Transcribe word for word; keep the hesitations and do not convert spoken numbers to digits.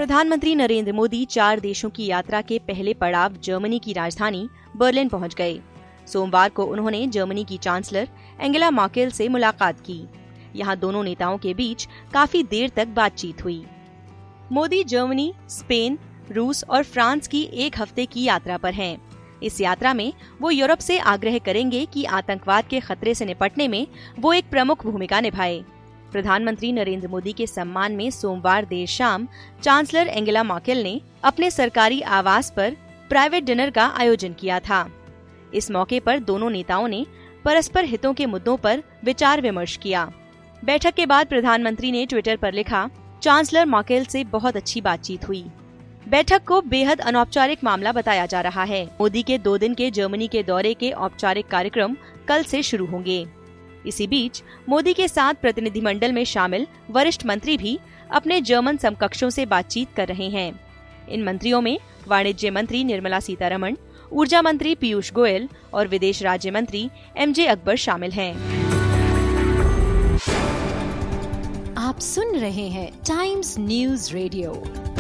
प्रधानमंत्री नरेंद्र मोदी चार देशों की यात्रा के पहले पड़ाव जर्मनी की राजधानी बर्लिन पहुंच गए। सोमवार को उन्होंने जर्मनी की चांसलर एंगेला मर्केल से मुलाकात की। यहां दोनों नेताओं के बीच काफी देर तक बातचीत हुई। मोदी जर्मनी, स्पेन, रूस और फ्रांस की एक हफ्ते की यात्रा पर हैं। इस यात्रा में वो यूरोप से आग्रह करेंगे कि आतंकवाद के खतरे से निपटने में वो एक प्रमुख भूमिका निभाए। प्रधानमंत्री नरेंद्र मोदी के सम्मान में सोमवार देर शाम चांसलर एंगेला मर्केल ने अपने सरकारी आवास पर प्राइवेट डिनर का आयोजन किया था। इस मौके पर दोनों नेताओं ने परस्पर हितों के मुद्दों पर विचार विमर्श किया। बैठक के बाद प्रधानमंत्री ने ट्विटर पर लिखा, चांसलर मर्केल से बहुत अच्छी बातचीत हुई। बैठक को बेहद अनौपचारिक मामला बताया जा रहा है। मोदी के दो दिन के जर्मनी के दौरे के औपचारिक कार्यक्रम कल से शुरू होंगे। इसी बीच मोदी के साथ प्रतिनिधिमंडल में शामिल वरिष्ठ मंत्री भी अपने जर्मन समकक्षों से बातचीत कर रहे हैं। इन मंत्रियों में वाणिज्य मंत्री निर्मला सीतारमण, ऊर्जा मंत्री पीयूष गोयल और विदेश राज्य मंत्री एमजे अकबर शामिल हैं। आप सुन रहे हैं टाइम्स न्यूज रेडियो।